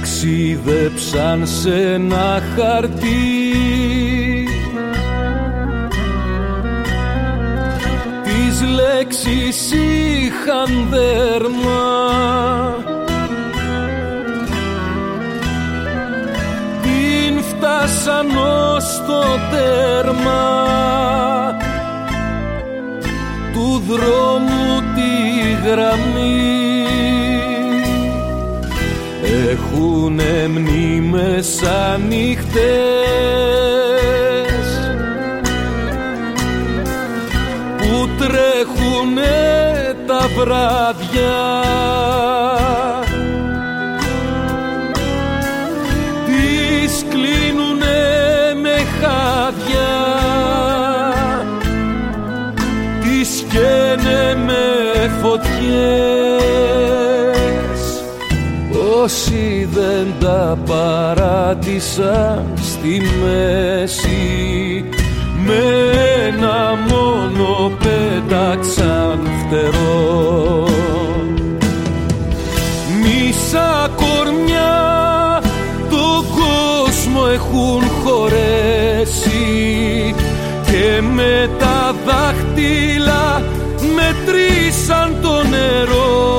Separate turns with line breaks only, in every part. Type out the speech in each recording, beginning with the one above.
ταξίδεψαν σε ένα χαρτί. Τις λέξεις είχαν δέρμα, την φτάσαν ως το τέρμα του δρόμου τη γραμμή. Έχουνε μνήμες ανοιχτές που τρέχουνε τα βράδια, τις κλείνουνε με χάδια, τις καίνε με φωτιές. Όσοι δεν τα παράτησαν στη μέση, με ένα μόνο πέταξαν φτερό. Μισά κορμιά τον κόσμο έχουν χωρέσει και με τα δάχτυλα μετρήσαν το νερό.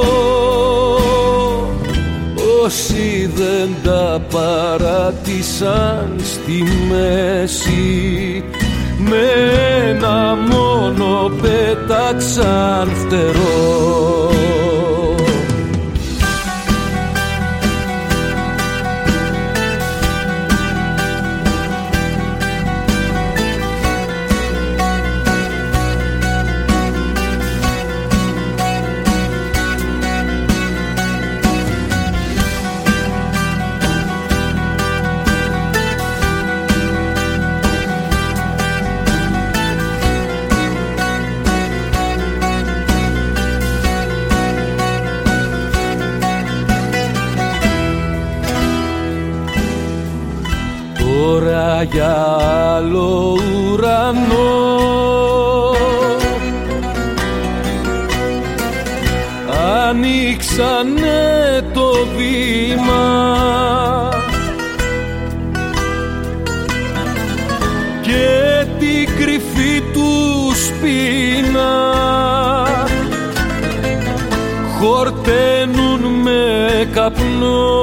Όσοι δεν τα παράτησαν στη μέση, με ένα μόνο πέταξαν φτερό. Τώρα για άλλο ουρανό ανοίξανε το βήμα και την κρυφή του σπίνα χορταίνουν με καπνό.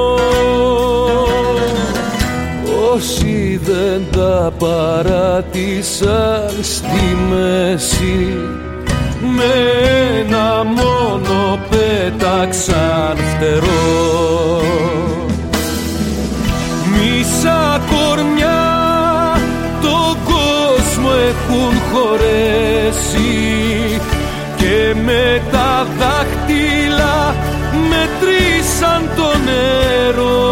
Όσοι δεν τα παράτησαν στη μέση, με ένα μόνο πέταξαν φτερό. Μισά κορμιά τον κόσμο έχουν χωρέσει και με τα δάχτυλα μετρήσαν το νερό.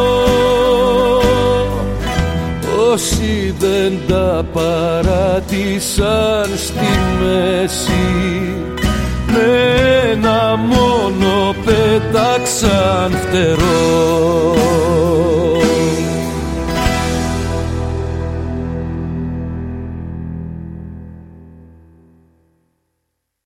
Όσοι δεν τα παράτησαν στη μέση, με ένα μόνο πέταξαν φτερό.